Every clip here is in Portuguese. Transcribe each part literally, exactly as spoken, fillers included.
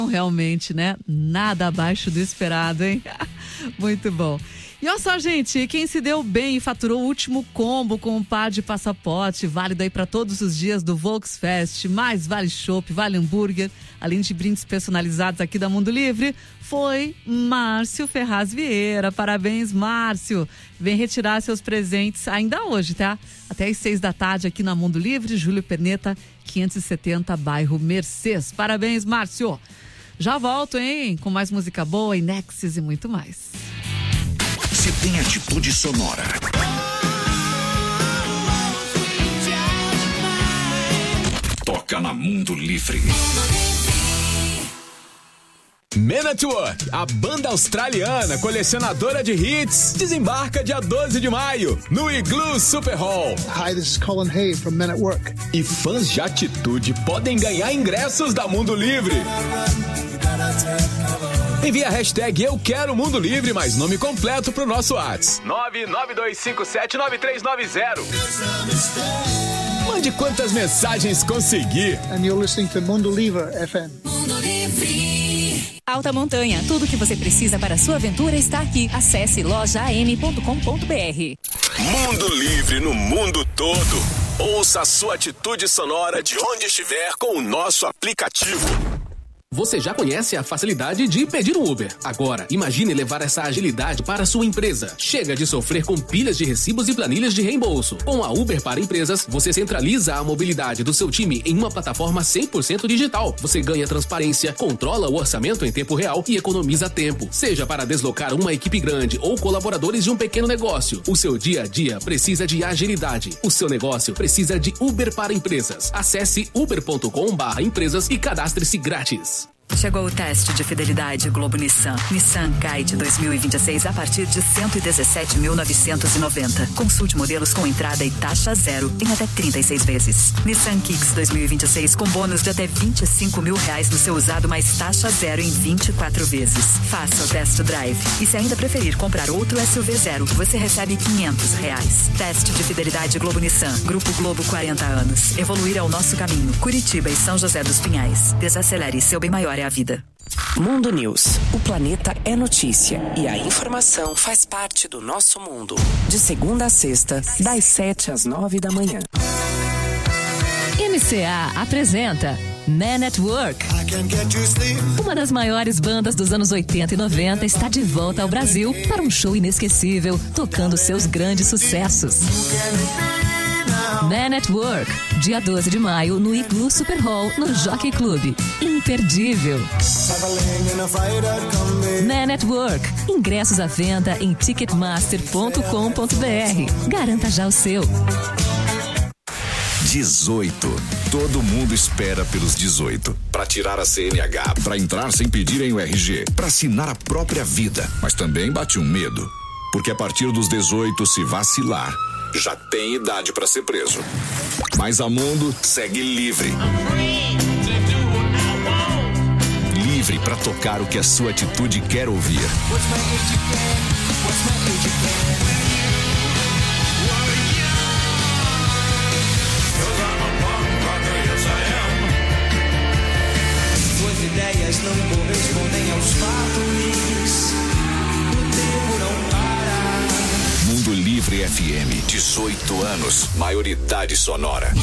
Realmente, né? Nada abaixo do esperado, hein? Muito bom. E olha só, gente, quem se deu bem e faturou o último combo com um par de passaporte, válido aí para todos os dias do Volksfest, mais vale chopp, vale hambúrguer, além de brindes personalizados aqui da Mundo Livre, foi Márcio Ferraz Vieira. Parabéns, Márcio. Vem retirar seus presentes ainda hoje, tá? Até às seis da tarde aqui na Mundo Livre, Júlio Perneta, quinhentos e setenta, bairro Mercês. Parabéns, Márcio. Já volto, hein? Com mais música boa, Nexus e muito mais. Se tem atitude sonora. Toca na Mundo Livre. Men at Work, a banda australiana colecionadora de hits, desembarca dia doze de maio no Igloo Super Hall. Hi, this is Colin Hay from Men at Work. E fãs de atitude podem ganhar ingressos da Mundo Livre. Envie a hashtag Eu Quero Mundo Livre, mais nome completo pro nosso WhatsApp. nove nove dois cinco sete nove três nove zero. Mande quantas mensagens conseguir. And you're listening to Mundo Livre F M. Mundo Livre. Alta Montanha, tudo que você precisa para a sua aventura está aqui. Acesse loja a m ponto com ponto b r. Mundo Livre no mundo todo. Ouça a sua atitude sonora de onde estiver com o nosso aplicativo. Você já conhece a facilidade de pedir um Uber. Agora, imagine levar essa agilidade para a sua empresa. Chega de sofrer com pilhas de recibos e planilhas de reembolso. Com a Uber para Empresas, você centraliza a mobilidade do seu time em uma plataforma cem por cento digital. Você ganha transparência, controla o orçamento em tempo real e economiza tempo. Seja para deslocar uma equipe grande ou colaboradores de um pequeno negócio, o seu dia a dia precisa de agilidade. O seu negócio precisa de Uber para Empresas. Acesse uber ponto com barra empresas e cadastre-se grátis. Chegou o teste de fidelidade Globo Nissan. Nissan Kite dois mil e vinte e seis a partir de cento e dezessete mil novecentos e noventa. Consulte modelos com entrada e taxa zero em até trinta e seis vezes. Nissan Kicks dois mil e vinte e seis com bônus de até vinte e cinco mil reais no seu usado mais taxa zero em vinte e quatro vezes. Faça o test drive. E se ainda preferir comprar outro S U V zero, você recebe quinhentos reais. Teste de fidelidade Globo Nissan. Grupo Globo quarenta anos. Evoluir é o nosso caminho. Curitiba e São José dos Pinhais. Desacelere, seu bem maior é a vida. Mundo News. O planeta é notícia e a informação faz parte do nosso mundo. De segunda a sexta, das sete às nove da manhã. M C A apresenta Men at Work. Uma das maiores bandas dos anos oitenta e noventa está de volta ao Brasil para um show inesquecível, tocando seus grandes sucessos. Men at Work, dia doze de maio, no Igloo Super Hall, no Jockey Club. Imperdível. Men at Work, ingressos à venda em ticketmaster ponto com ponto b r. Garanta já o seu. dezoito. Todo mundo espera pelos dezoito. Para tirar a C N H, para entrar sem pedirem o R G, para assinar a própria vida. Mas também bate um medo. Porque a partir dos dezoito, se vacilar, já tem idade para ser preso. Mas a Mundo segue livre. Livre para tocar o que a sua atitude quer ouvir. Suas ideias não correspondem aos fatos. O tempo não para. Mundo Livre F M, dezoito anos, maioridade sonora.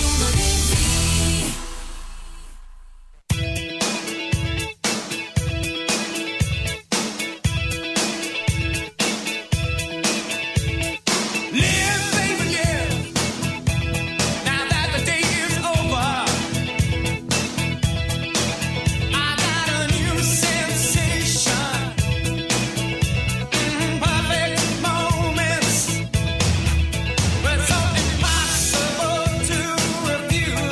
Impossible to refuse.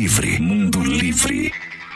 Livre. Mundo Livre.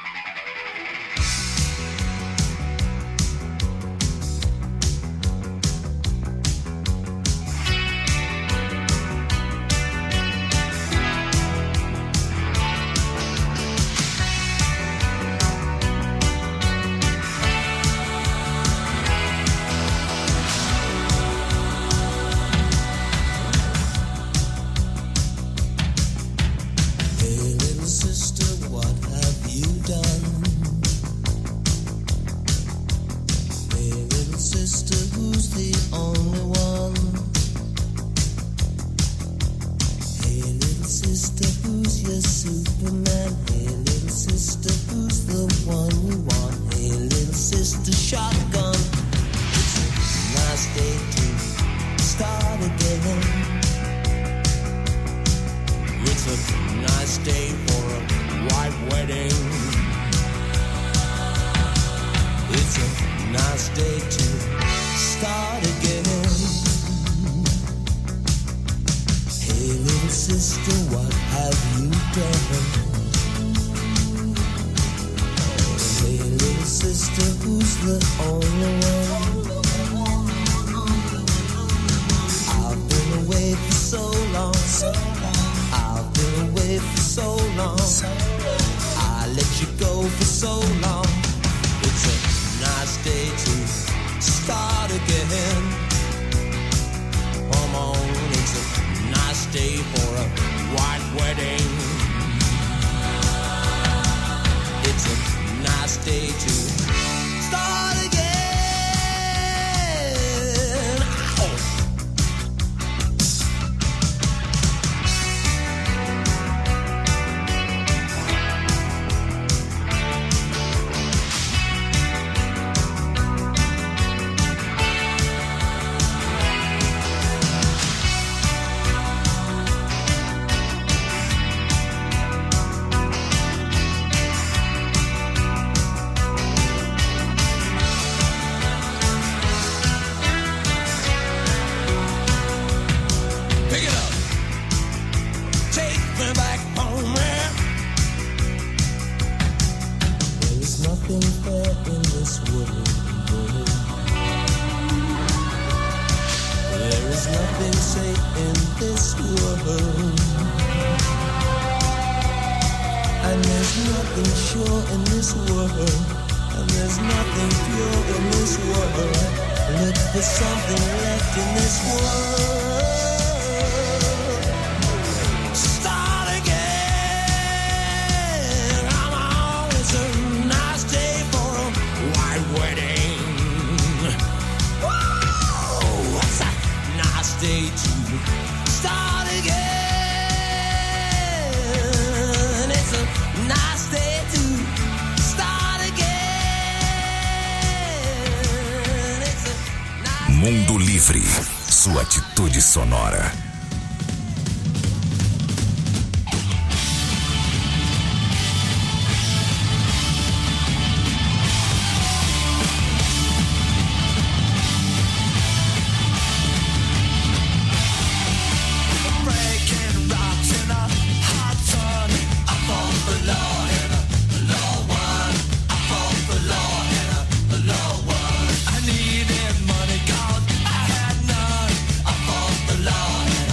Mundo Livre, sua atitude sonora. Lord.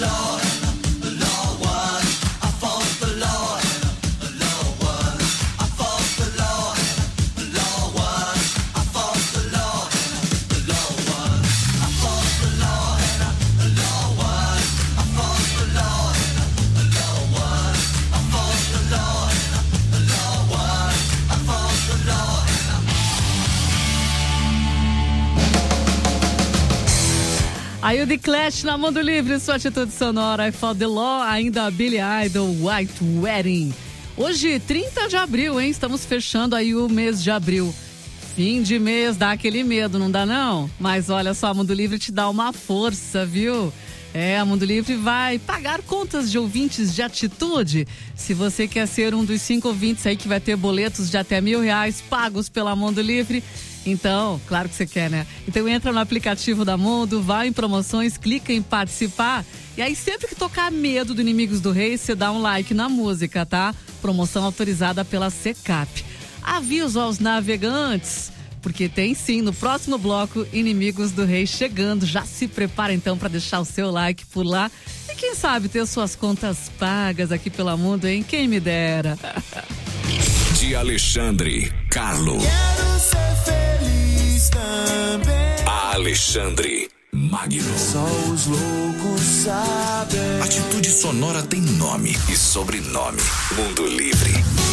Aí o The Clash na Mundo Livre, sua atitude sonora, I Fought the Law, ainda a Billy Idol, White Wedding. Hoje, trinta de abril, hein? Estamos fechando aí o mês de abril. Fim de mês, dá aquele medo, não dá não? Mas olha só, a Mundo Livre te dá uma força, viu? É, a Mundo Livre vai pagar contas de ouvintes de atitude. Se você quer ser um dos cinco ouvintes aí que vai ter boletos de até mil reais pagos pela Mundo Livre, então, claro que você quer, né? Então entra no aplicativo da Mundo, vai em promoções, clica em participar. E aí sempre que tocar Medo do Inimigos do Rei, você dá um like na música, tá? Promoção autorizada pela Secap. Aviso aos navegantes, porque tem sim, no próximo bloco, Inimigos do Rei chegando. Já se prepara então para deixar o seu like por lá. E quem sabe ter suas contas pagas aqui pela Mundo, hein? Quem me dera. De Alexandre Carlo. Quero ser feliz também. A Alexandre Magno. Só os loucos sabem. Atitude Sonora tem nome e sobrenome. Mundo Livre.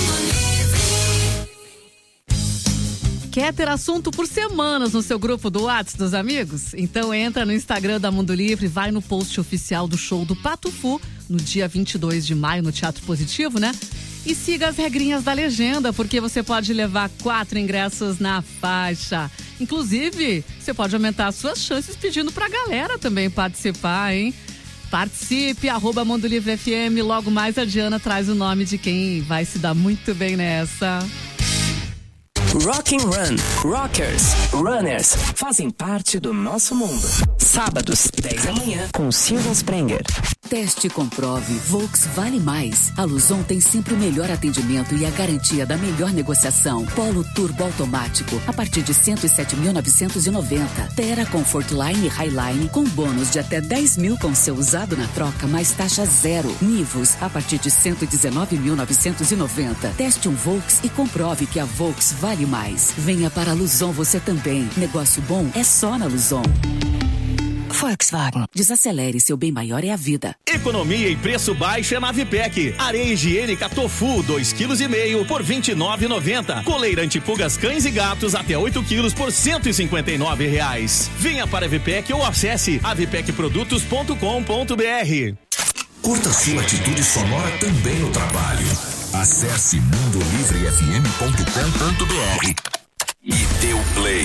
Quer ter assunto por semanas no seu grupo do WhatsApp dos amigos? Então entra no Instagram da Mundo Livre, vai no post oficial do show do Pato Fu, no dia vinte e dois de maio, no Teatro Positivo, né? E siga as regrinhas da legenda, porque você pode levar quatro ingressos na faixa. Inclusive, você pode aumentar as suas chances pedindo pra galera também participar, hein? Participe, arroba Mundo Livre F M. Logo mais a Diana traz o nome de quem vai se dar muito bem nessa. Rock and Run, Rockers, Runners fazem parte do nosso mundo. Sábados, dez da manhã, com Silvia Sprenger. Teste e comprove, Volks vale mais. A Luzon tem sempre o melhor atendimento e a garantia da melhor negociação. Polo Turbo automático, a partir de cento e sete mil novecentos e noventa. Terra Comfort Line e Highline, com bônus de até dez mil com seu usado na troca, mais taxa zero. Nivus, a partir de cento e dezenove mil novecentos e noventa. Teste um Volks e comprove que a Volks vale mais. Venha para a Luzon você também. Negócio bom é só na Luzon. Volkswagen. Desacelere, seu bem maior é a vida. Economia e preço baixo é na Vipec. Areia higiênica Tofu, dois vírgula cinco quilos por vinte e nove reais e noventa centavos. Coleira antipulgas cães e gatos até oito quilos por cento e cinquenta e nove reais. Venha para a Vipec ou acesse a vipec produtos ponto com ponto b r. Curta sua atitude sonora também no trabalho. Acesse mundo livre f m ponto com ponto b r e dê o play.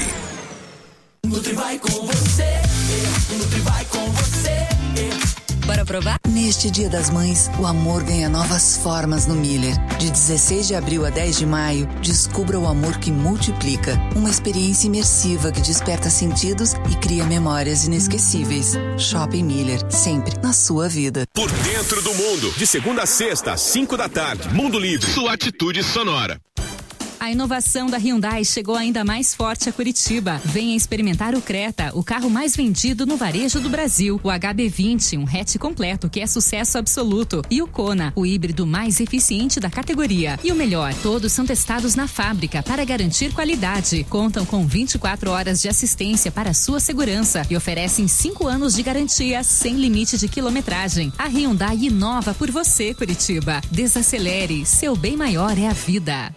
Nutri vai com você, Nutri vai com você. Bora provar? Neste Dia das Mães, o amor ganha novas formas no Miller. De dezesseis de abril a dez de maio, descubra o amor que multiplica. Uma experiência imersiva que desperta sentidos e cria memórias inesquecíveis. Shopping Miller, sempre na sua vida. Por dentro do mundo, de segunda a sexta, às cinco da tarde. Mundo Livre, sua atitude sonora. A inovação da Hyundai chegou ainda mais forte a Curitiba. Venha experimentar o Creta, o carro mais vendido no varejo do Brasil. O H B vinte, um hatch completo que é sucesso absoluto. E o Kona, o híbrido mais eficiente da categoria. E o melhor, todos são testados na fábrica para garantir qualidade. Contam com vinte e quatro horas de assistência para sua segurança e oferecem cinco anos de garantia sem limite de quilometragem. A Hyundai inova por você, Curitiba. Desacelere, seu bem maior é a vida.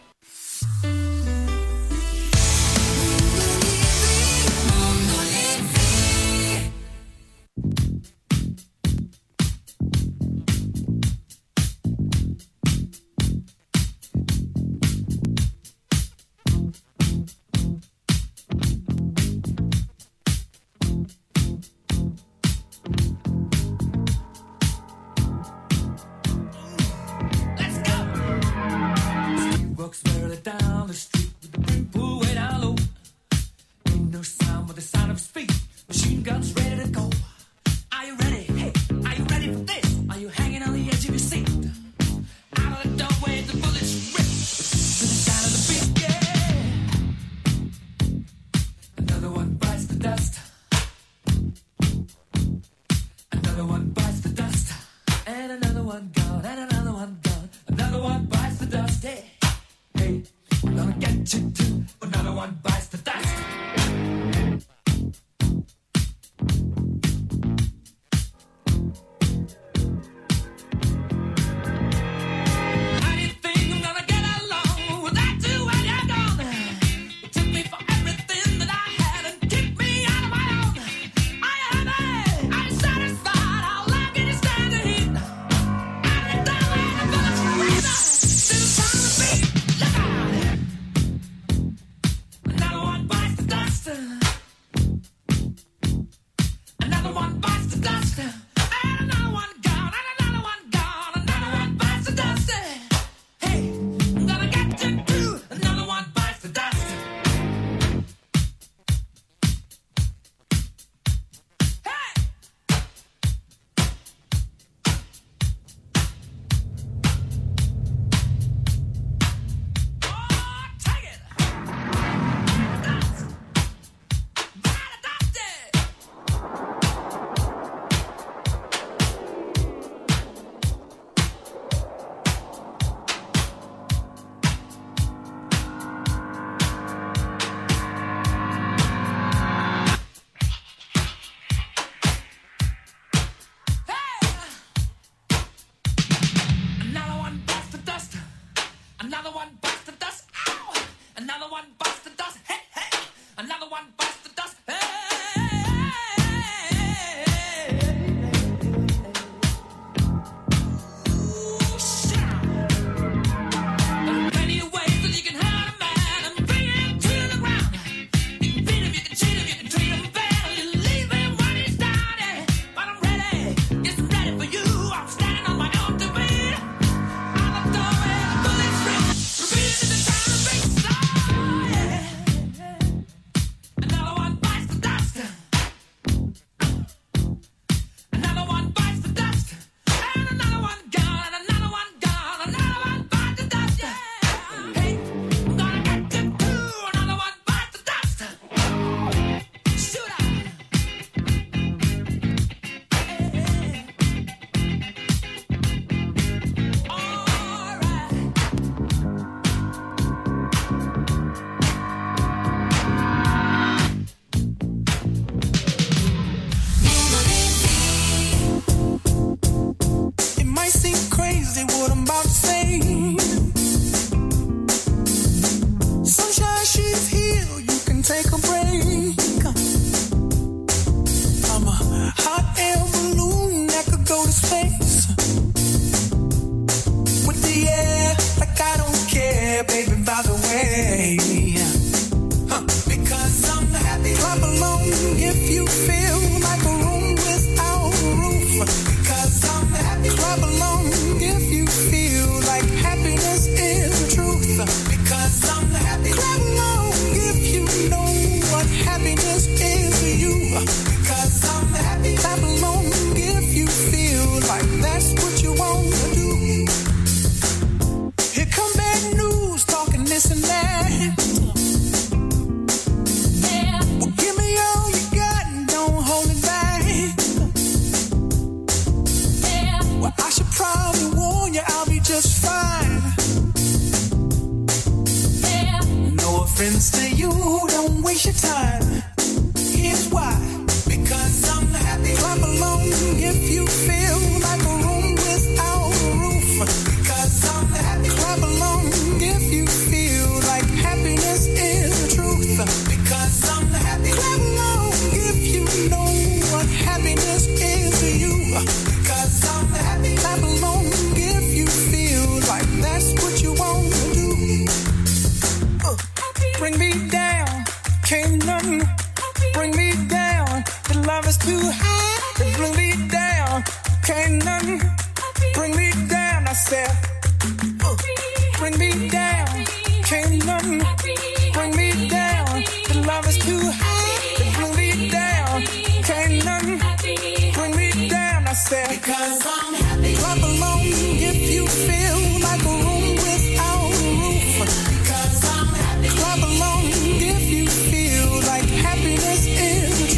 Volkswagen. one gone and another one gone. Another one bites the dust. Hey, hey, we're gonna get you too. Another one bites the dust.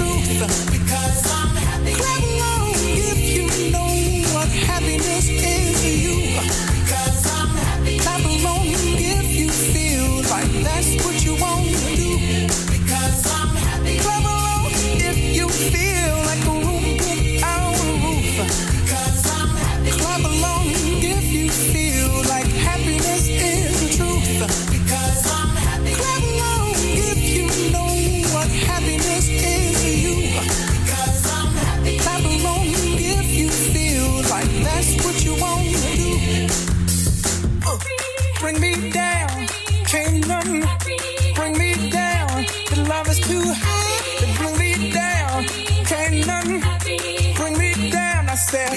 Because I'm happy. Clap along if you know what happiness is.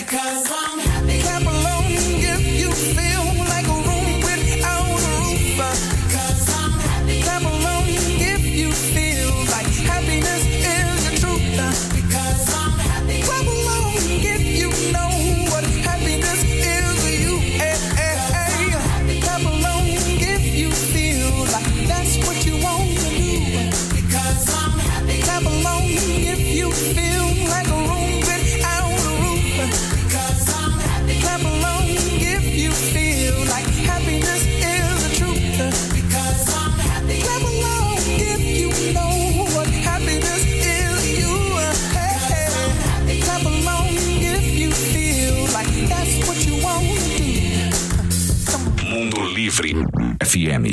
Because I'm happy. Clap along if you feel like a room without a roof. Because I'm happy. Clap along if you feel like happiness is the truth. Because I'm happy. Clap along if you know what happiness is to you. Hey, hey, hey. Clap along if you feel like that's what you want to do. Because I'm happy. Clap along if you feel like a room without a roof. Because I'm happy. Clap along if you feel like happiness is the truth. Because I'm happy. Clap along if you know what happiness is to you. Hey, hey. Clap along if you feel like that's what you want to do. Mundo Livre F M.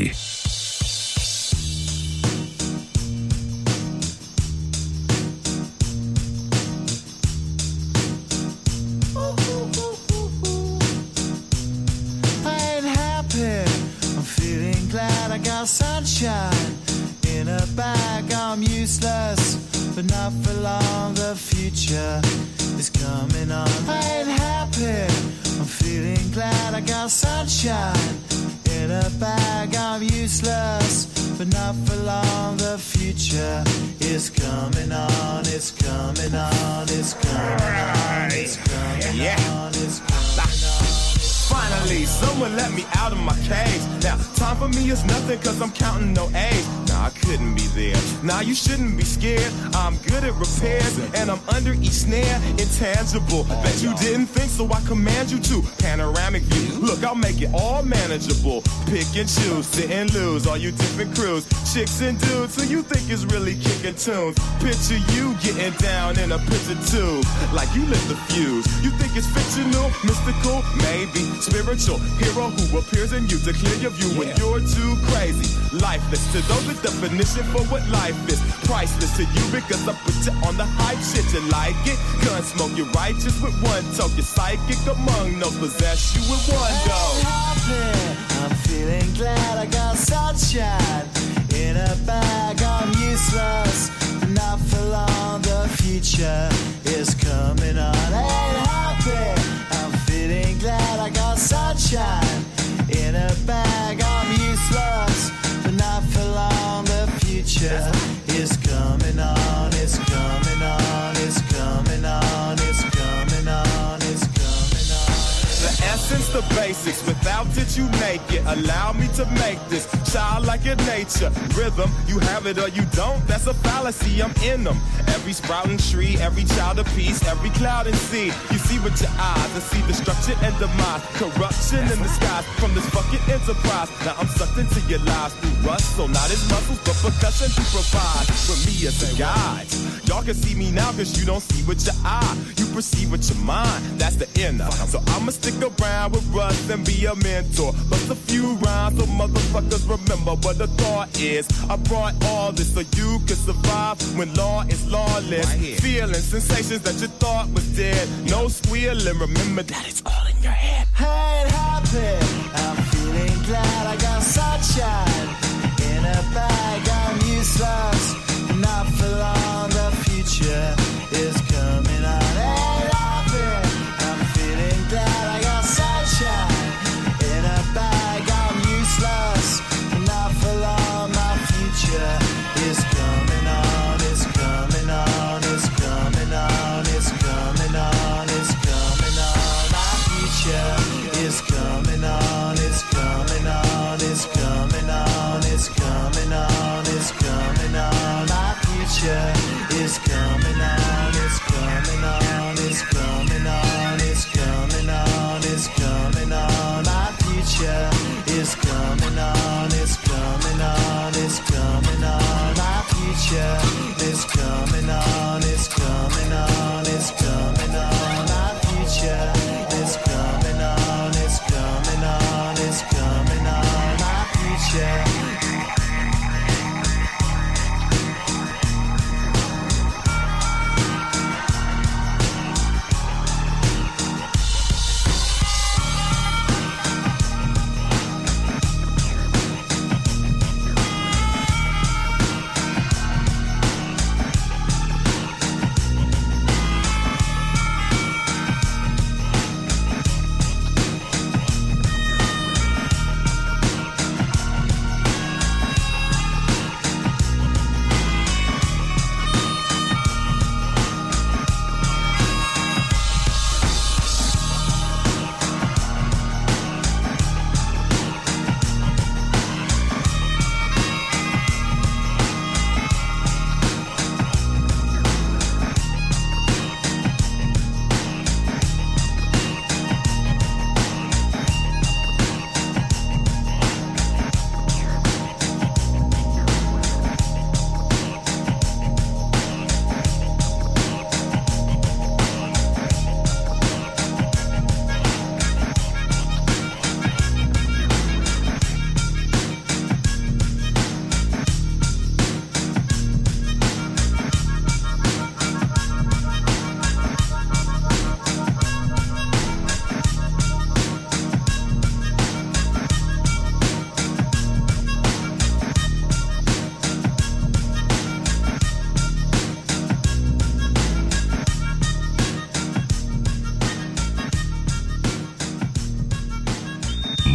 I ain't happy. I'm feeling glad I got sunshine in a bag. I'm useless, but not for long. The future is coming on. I ain't happy. I'm feeling glad I got sunshine in a bag. I'm useless, but not for long. The future is coming on. It's coming on. It's coming on. It's coming Yeah. on. It's coming on. Finally, someone let me out of my cage. Now, time for me is nothing cause I'm counting no A's. Nah, I couldn't be there. Nah, you shouldn't be scared. I'm good at repairs and I'm under each snare. Intangible. Bet you didn't think, so I command you to. Panoramic view. Look, I'll make it all manageable. Pick and choose, sit and lose. All you different crews, chicks and dudes who you think is really kicking tunes. Picture you getting down in a picture tube. Like you lit the fuse. You think it's fictional, mystical, maybe. Spiritual hero who appears in you to clear your view when you're too crazy. Lifeless to those, the definition for what life is. Priceless to you because I put you on the hype shit. You like it? Gun smoke, you're righteous with one toe. You're psychic among those, possess you with one go. I'm feeling glad I got sunshine in a bag. I'm useless, but not for long. The future is coming on. I ain't happy. I'm feeling glad I got sunshine in a bag. I'm useless, but not for long. The future is coming on. It's coming on. It's coming on. It's coming on. It's coming on. The essence, the basics, without it you make it. Allow me to make this childlike in nature. Rhythm, you have it or you don't, that's a fallacy, I'm in them. Every sprouting tree, every child of peace, every cloud and sea. You see with your eyes and see destruction and demise. Corruption in the skies from this fucking enterprise. Now I'm sucked into your lives through rust, so not as muscles, but percussion to provide for me as a guide. Y'all can see me now cause you don't see with your eye. You perceive with your mind, that's the inner. So I'ma stick around with Russ and be a mentor. Bust a few rhymes so motherfuckers remember what the thought is. I brought all this so you can survive when law is lawless. Right, feeling sensations that you thought was dead. No squealing, remember that it's all in your head. I ain't happy. I'm feeling glad I got sunshine in a bag. I'm useless, not for long. The future is coming on. I ain't happy. I'm feeling glad I got sunshine in a bag. I'm useless, not for long. My future is coming on. It's coming on. It's coming on. It's coming on. It's coming on. My future is coming on. It's coming on. It's coming on. It's coming on. It's coming on. My future is coming on. It's coming on. It's coming on. It's coming on. It's coming on. My future is coming on. It's coming on. It's coming on. My future is coming on. It's coming on. It's coming on. My future is coming on. It's coming on. It's coming on. My future.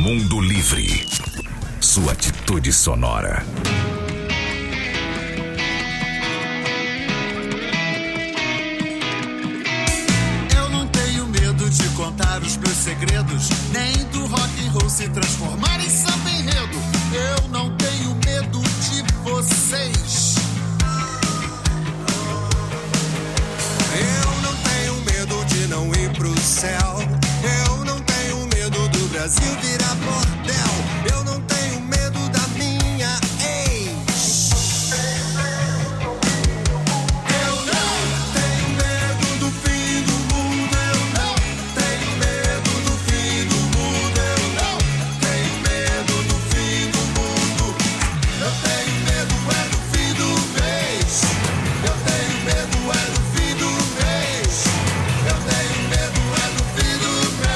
Mundo Livre. Sua atitude sonora. Eu não tenho medo de contar os meus segredos, nem do rock and roll se transformar em samba enredo. Eu não tenho medo de vocês. Eu não tenho medo de não ir pro céu. Eu não tenho medo do Brasil virar bordel. Eu não tenho medo da minha ex. Eu não tenho medo do fim do mundo. Eu não tenho medo do fim do mundo. Eu não tenho medo do fim do mundo. Eu tenho medo é do fim do mês. Eu tenho medo é do fim do mês. Eu tenho medo é do fim do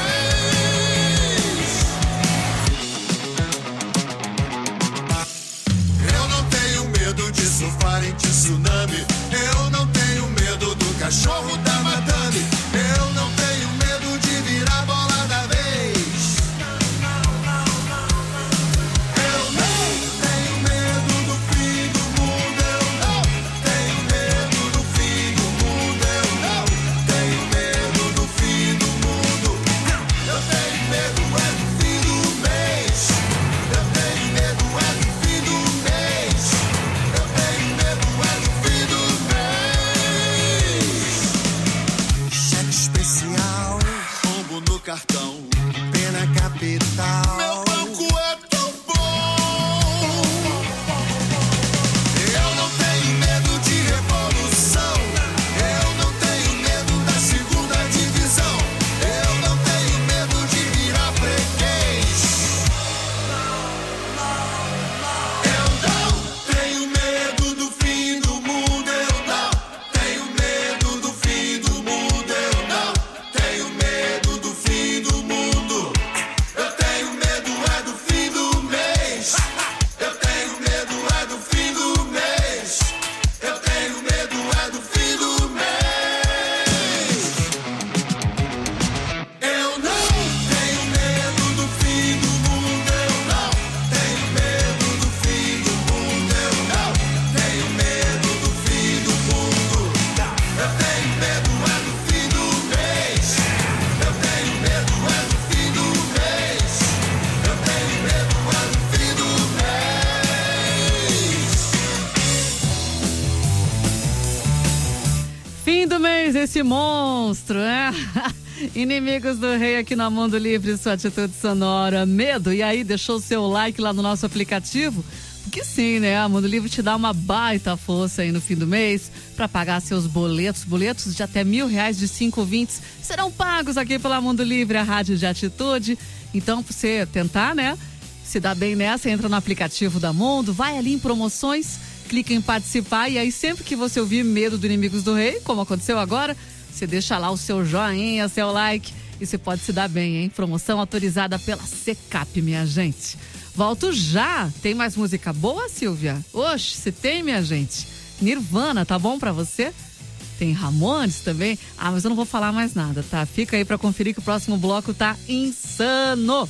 mês. Eu não tenho medo de surfar em tsunami. Eu não tenho medo do cachorro da madame. Eu não tenho medo de virar bola da vez. Eu não tenho medo do fim do mundo. Eu não tenho medo do fim do mundo. Eu não tenho medo do fim do mundo. Eu tenho medo é do fim do mês. Eu tenho medo é do fim do mês. Eu tenho medo é do fim do mês. Cheque especial, rombo no cartão, pena capital. Meu banco é tão bom. Eu não tenho medo de revolução. Eu não tenho medo da segunda divisão. Eu não tenho medo de virar freguês. Eu não tenho medo do fim do mundo. Eu não tenho medo do fim do mundo. Eu não tenho medo do fim do mundo. Eu tenho medo é do fim do mês. Eu tenho medo é do fim do mês. Eu tenho medo é do fim do mês. Eu não tenho medo do fim do mundo. Eu não tenho medo do fim do mundo. Eu não tenho medo do fim do mundo. Eu tenho medo é do fim do mês. Eu tenho medo é do fim do mês. Eu tenho medo é do fim do mês. Fim do mês, esse monstro, né? Inimigos do Rei aqui na Mundo Livre, sua atitude sonora, medo. E aí, deixou o seu like lá no nosso aplicativo? Porque sim, né? A Mundo Livre te dá uma baita força aí no fim do mês para pagar seus boletos. Boletos de até mil reais de cinco ouvintes serão pagos aqui pela Mundo Livre, a rádio de atitude. Então, pra você tentar, né? Se dá bem nessa, entra no aplicativo da Mundo, vai ali em promoções, clica em participar e aí sempre que você ouvir medo do Inimigos do Rei, como aconteceu agora, você deixa lá o seu joinha, seu like e você pode se dar bem, hein? Promoção autorizada pela Secap, minha gente. Volto já. Tem mais música boa, Silvia? Oxe, se tem, minha gente. Nirvana, tá bom pra você? Tem Ramones também. Ah, mas eu não vou falar mais nada, tá? Fica aí pra conferir que o próximo bloco tá insano.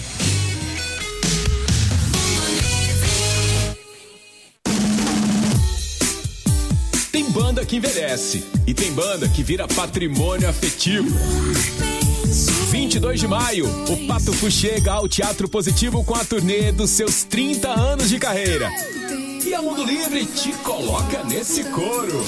Tem banda que envelhece e tem banda que vira patrimônio afetivo. vinte e dois de maio, o Patufu chega ao Teatro Positivo com a turnê dos seus trinta anos de carreira. E a Mundo Livre te coloca nesse coro.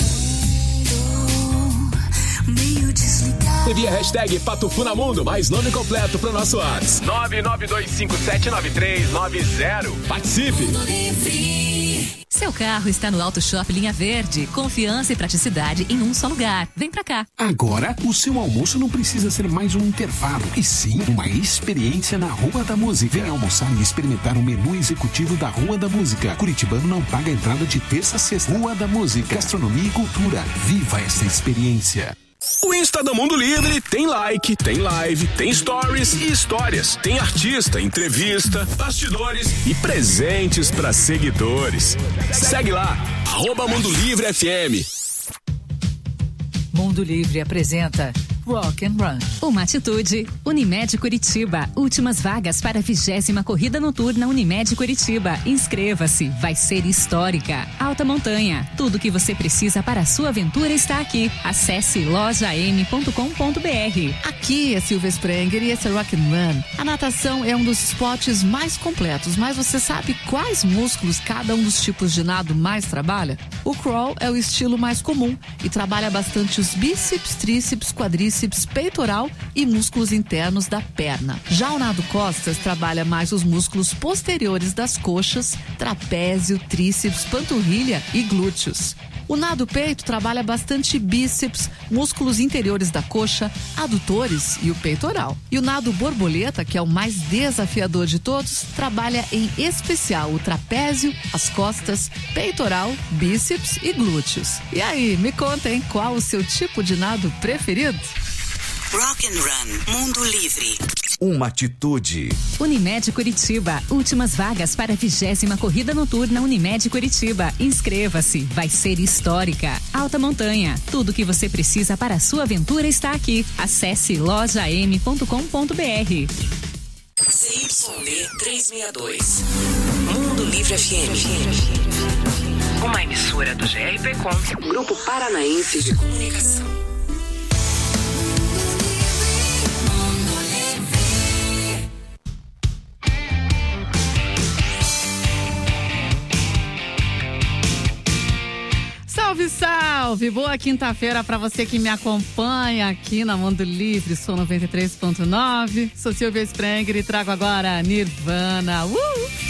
Envia a hashtag Patufu na Mundo, mais nome completo pro nosso WhatsApp. nove nove dois cinco sete nove três nove zero. Participe! Seu carro está no Auto Shop Linha Verde. Confiança e praticidade em um só lugar. Vem pra cá. Agora, o seu almoço não precisa ser mais um intervalo, e sim uma experiência na Rua da Música. Vem almoçar e experimentar o menu executivo da Rua da Música. Curitibano não paga entrada de terça a sexta. Rua da Música, gastronomia e cultura. Viva essa experiência. O Insta do Mundo Livre tem like, tem live, tem stories e histórias. Tem artista, entrevista, bastidores e presentes para seguidores. Segue lá, arroba Mundo Livre F M. Mundo Livre apresenta Rock and Run. Uma atitude. Unimed Curitiba. Últimas vagas para a vigésima corrida noturna Unimed Curitiba. Inscreva-se. Vai ser histórica. Alta Montanha. Tudo que você precisa para a sua aventura está aqui. Acesse loja m ponto com ponto b r. Aqui é Silvia Sprenger e esse é Rock and Run. A natação é um dos esportes mais completos, mas você sabe quais músculos cada um dos tipos de nado mais trabalha? O crawl é o estilo mais comum e trabalha bastante os bíceps, tríceps, quadríceps, peitoral e músculos internos da perna. Já o nado costas trabalha mais os músculos posteriores das coxas, trapézio, tríceps, panturrilha e glúteos. O nado peito trabalha bastante bíceps, músculos interiores da coxa, adutores e o peitoral. E o nado borboleta, que é o mais desafiador de todos, trabalha em especial o trapézio, as costas, peitoral, bíceps e glúteos. E aí, me conta, hein, qual o seu tipo de nado preferido? Rock and Run, Mundo Livre. Uma atitude. Unimed Curitiba. Últimas vagas para a vigésima corrida noturna Unimed Curitiba. Inscreva-se. Vai ser histórica. Alta Montanha. Tudo que você precisa para a sua aventura está aqui. Acesse loja m ponto com ponto b r. C Y D trezentos e sessenta e dois. Mundo Livre F M. Uma emissora do G R P Com, Grupo Paranaense de Comunicação. Salve, salve! Boa quinta-feira para você que me acompanha aqui na Mundo Livre, sou noventa e três ponto nove. Sou Silvia Sprenger e trago agora Nirvana. Uh!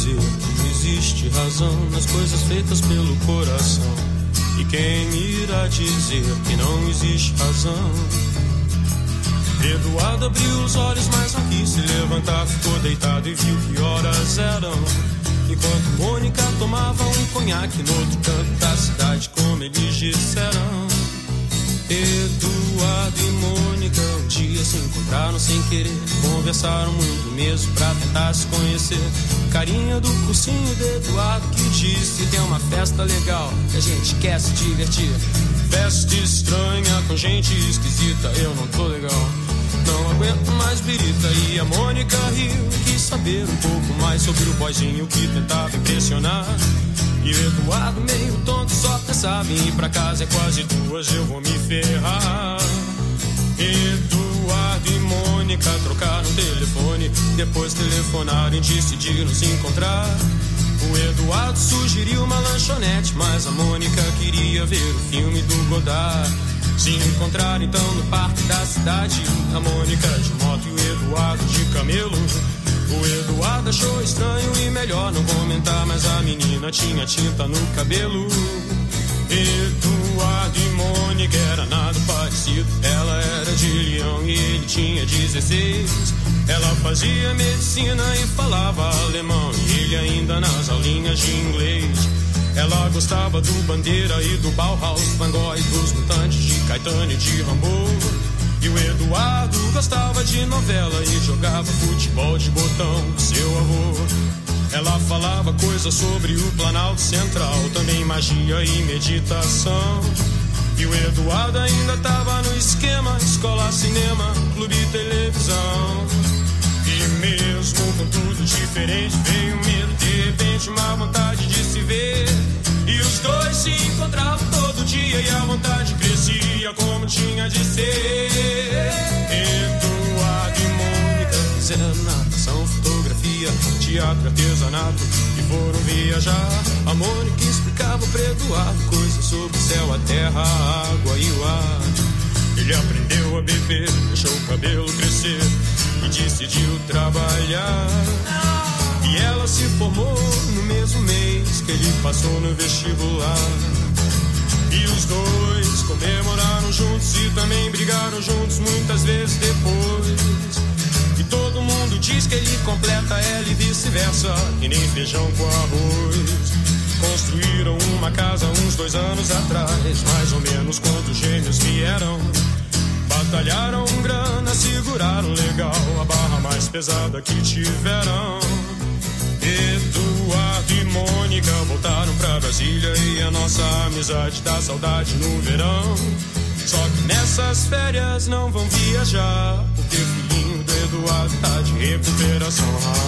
dizer que existe razão nas coisas feitas pelo coração. E quem irá dizer que não existe razão? Eduardo abriu os olhos, mas não quis se levantar. Ficou deitado e viu que horas eram. Enquanto Mônica tomava um conhaque no outro canto da cidade, como eles disseram. Eduardo e Mônica um dia se encontraram sem querer. Conversaram muito mesmo pra tentar se conhecer. Carinha do cursinho de Eduardo que disse: tem uma festa legal que a gente quer se divertir. Festa estranha com gente esquisita, eu não tô legal, não aguento mais birita. E a Mônica riu e quis saber um pouco mais sobre o boyzinho que tentava impressionar. E o Eduardo meio tonto só pensava em ir pra casa. É quase duas, eu vou me ferrar. Eduardo e Mônica trocaram telefone. Depois telefonaram e decidiram se encontrar. O Eduardo sugeriu uma lanchonete, mas a Mônica queria ver o filme do Godard. Se encontraram então no parque da cidade. A Mônica de moto e o Eduardo de camelo. O Eduardo achou estranho e melhor não comentar, mas a menina tinha tinta no cabelo. Eduardo e Mônica era nada parecido. Ela era de Leão e ele tinha dezesseis. Ela fazia medicina e falava alemão, e ele ainda nas aulinhas de inglês. Ela gostava do Bandeira e do Bauhaus, Van Gogh e dos Mutantes, de Caetano e de Rambo. E o Eduardo gostava de novela e jogava futebol de botão com seu avô. Ela falava coisas sobre o Planalto Central, também magia e meditação. E o Eduardo ainda tava no esquema: escola, cinema, clube e televisão. E mesmo com tudo diferente, veio medo, de repente uma vontade de se ver. E os dois se encontravam todo dia e a vontade crescia como tinha de ser. Eduardo e Mônica fizeram natação, fotografia, teatro, artesanato e foram viajar. A Mônica explicava para Eduardo coisas sobre o céu, a terra, a água e o ar. Ele aprendeu a beber, deixou o cabelo crescer e decidiu trabalhar. E ela se formou no mesmo mês que ele passou no vestibular. E os dois comemoraram juntos e também brigaram juntos muitas vezes depois. E todo mundo diz que ele completa ela e vice-versa, que nem feijão com arroz. Construíram uma casa uns dois anos atrás, mais ou menos quando os gêmeos vieram. Batalharam grana, seguraram legal a barra mais pesada que tiveram. Eduardo e Mônica voltaram pra Brasília e a nossa amizade dá saudade no verão. Só que nessas férias não vão viajar, porque o filhinho do Eduardo tá de recuperação.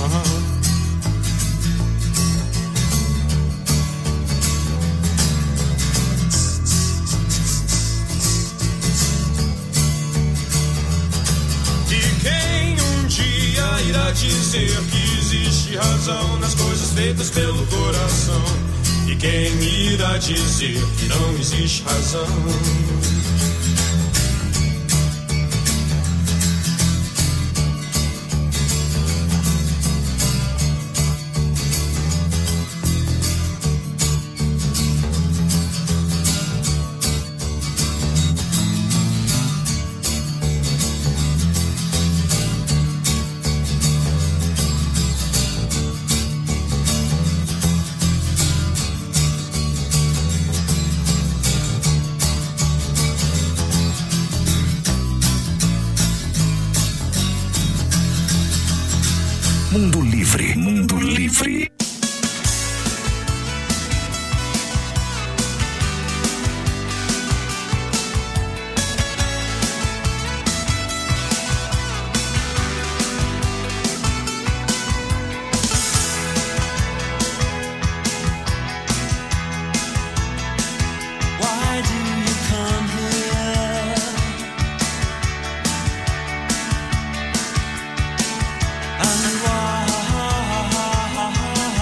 E quem um dia irá dizer que existe razão nas coisas feitas pelo coração? E quem irá dizer que não existe razão? Mundo Livre, Mundo Livre. And why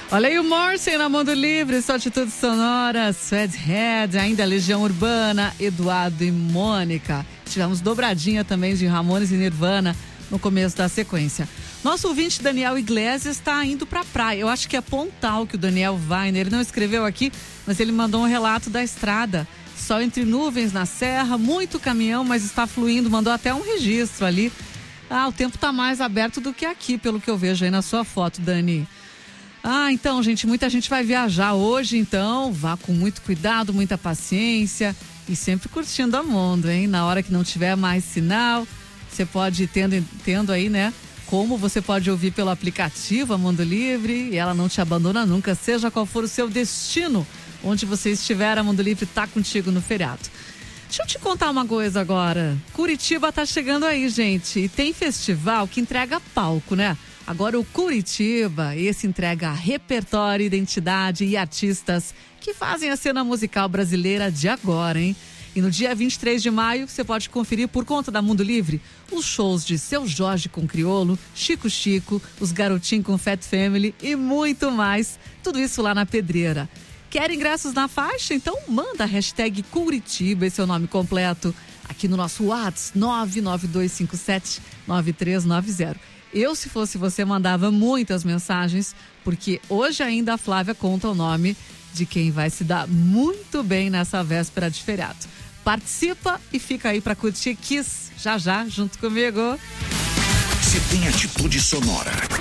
Olha aí o Morrissey na Mundo Livre, sua atitude sonora, Sweathead, ainda Legião Urbana, Eduardo e Mônica. Tivemos dobradinha também de Ramones e Nirvana no começo da sequência. Nosso ouvinte Daniel Iglesias está indo pra praia. Eu acho que é Pontal que o Daniel vai, né? Ele não escreveu aqui, mas ele mandou um relato da estrada. Sol entre nuvens na serra, muito caminhão, mas está fluindo. Mandou até um registro ali. Ah, o tempo está mais aberto do que aqui, pelo que eu vejo aí na sua foto, Dani. Ah, então, gente, muita gente vai viajar hoje, então vá com muito cuidado, muita paciência e sempre curtindo a mundo, hein? Na hora que não tiver mais sinal, você pode ir tendo, tendo aí, né? Como você pode ouvir pelo aplicativo a Mundo Livre e ela não te abandona nunca, seja qual for o seu destino, onde você estiver, a Mundo Livre tá contigo no feriado. Deixa eu te contar uma coisa agora. Curitiba tá chegando aí, gente, e tem festival que entrega palco, né? Agora o Curitiba, esse entrega repertório, identidade e artistas que fazem a cena musical brasileira de agora, hein? E no dia vinte e três de maio, você pode conferir por conta da Mundo Livre os shows de Seu Jorge com Criolo, Chico Chico, os Garotinhos com Fat Family e muito mais. Tudo isso lá na Pedreira. Quer ingressos na faixa? Então manda a hashtag Curitiba, esse é o nome completo, aqui no nosso WhatsApp nove nove dois cinco sete nove três nove zero. Eu, se fosse você, mandava muitas mensagens, porque hoje ainda a Flávia conta o nome de quem vai se dar muito bem nessa véspera de feriado. Participa e fica aí para curtir Kiss já já, junto comigo. Se tem atitude sonora,